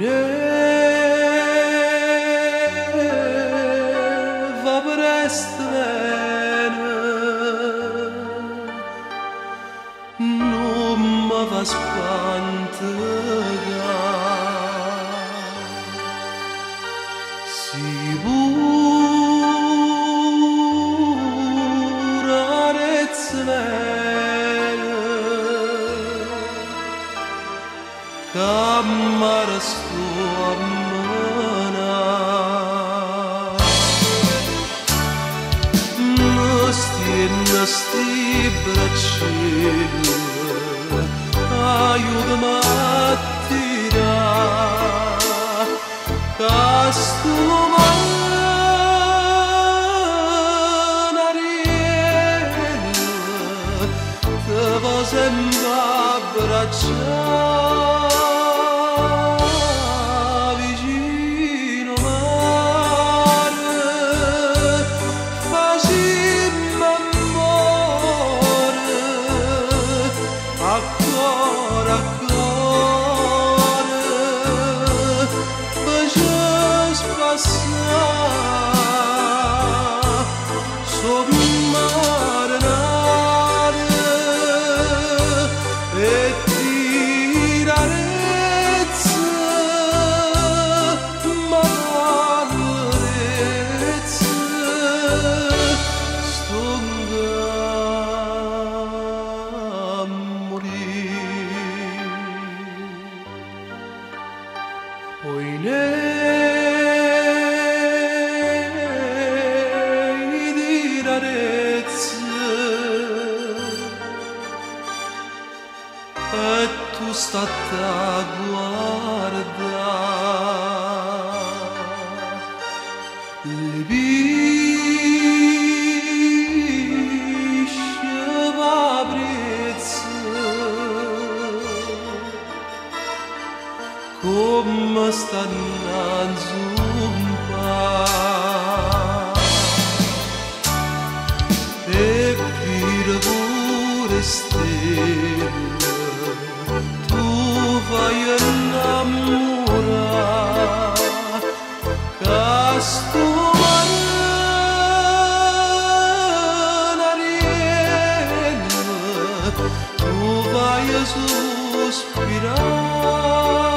neva brestene non mi va spantare sicura rezzene camara sto a mena nosti braccine aiutami a tirare casto manariello te va sempre abbracciare vicino mare facimmo amore a cuore facciamo passare sommarinare e tirarezza ma valorezza stonga a morire poi di rarezza e tu state a guardare le bisce vabrezza come stanno a zumpare e per pure stelle tu fai innamorare casto manariello tu vai a sospirare